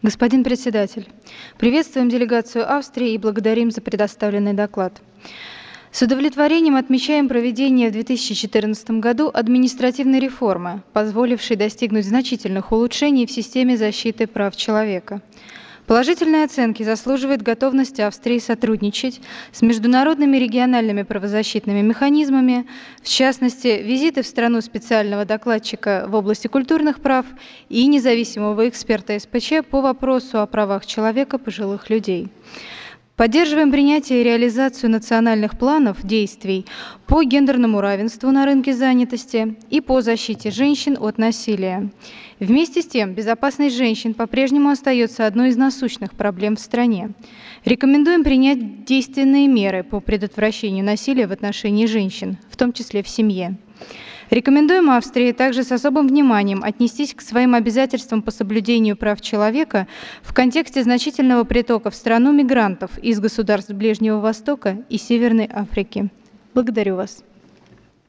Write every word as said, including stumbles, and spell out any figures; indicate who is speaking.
Speaker 1: Господин председатель, приветствуем делегацию Австрии и благодарим за предоставленный доклад. С удовлетворением отмечаем проведение в две тысячи четырнадцатом году административной реформы, позволившей достигнуть значительных улучшений в системе защиты прав человека. Положительные оценки заслуживает готовность Австрии сотрудничать с международными региональными правозащитными механизмами, в частности, визиты в страну специального докладчика в области культурных прав и независимого эксперта эс пэ че по вопросу о правах человека пожилых людей. Поддерживаем принятие и реализацию национальных планов действий по гендерному равенству на рынке занятости и по защите женщин от насилия. Вместе с тем, безопасность женщин по-прежнему остается одной из насущных проблем в стране. Рекомендуем принять действенные меры по предотвращению насилия в отношении женщин, в том числе в семье. Рекомендуем Австрии также с особым вниманием отнестись к своим обязательствам по соблюдению прав человека в контексте значительного притока в страну мигрантов из государств Ближнего Востока и Северной Африки. Благодарю вас.